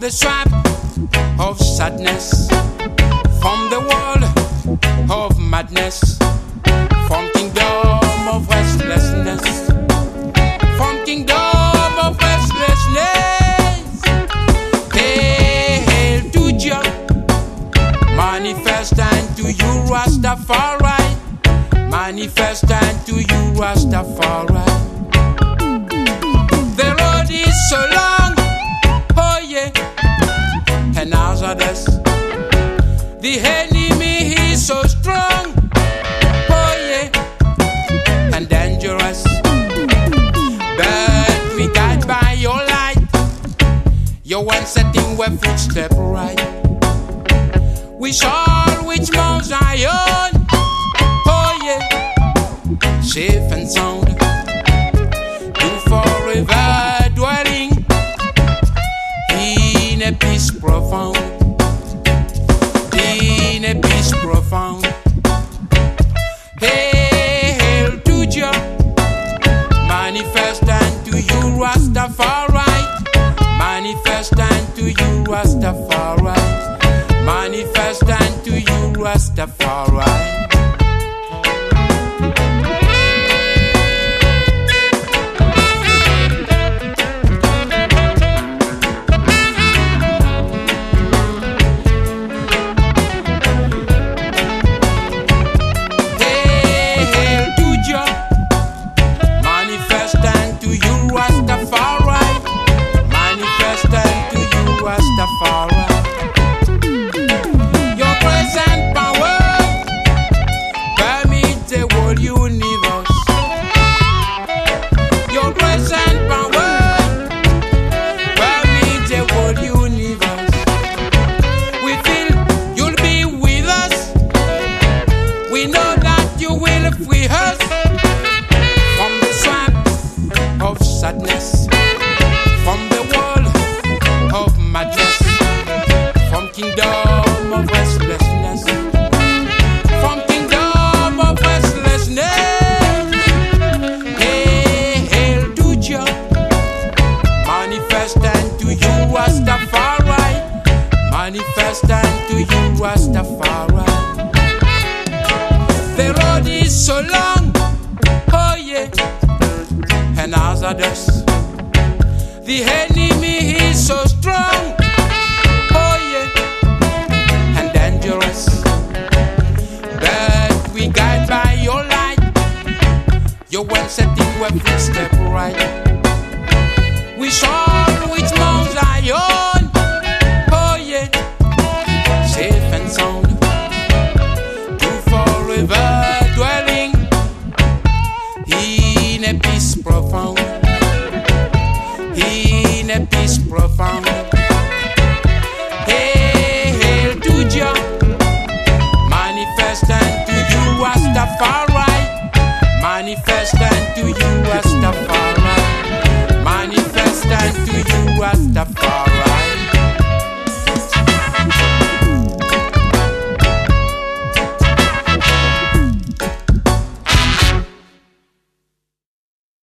the swamp of sadness, from the world of madness, from kingdom of restlessness, from kingdom of restlessness. Hail to Jah, manifest unto you Rastafari, manifest unto you Rastafari. The road is so long, oh yeah, and hazardous. The enemy is so strong, oh yeah, and dangerous. But we guide by your light, your one setting where footstep right. We shall reach Mount Zion, oh yeah, safe and sound, to forever dwelling in a peace profound, in a peace profound. Hail to Jah, manifest unto you Rastafari, manifest unto you Rastafari, manifest unto you Rastafari. Your present power permeates the whole universe. Your present power permeates the whole universe. We feel you'll be with us. We know that you will free us from the swamp of sadness, from the world of madness, from kingdom of restlessness, from kingdom of restlessness. Hail to Jah, manifest unto you Rastafari, manifest unto you Rastafari. The road is so long, oh yeah, and hazardous. The enemy is so strong, oh yeah, and dangerous. But we guide by your light, your one setting where footstep right. We shall reach Mount Zion, oh yeah, safe and sound, to forever dwelling in a peace profound, in a peace profound. Hail to Jah, manifest unto you Rastafari, manifest unto you Rastafari, manifest unto you Rastafari.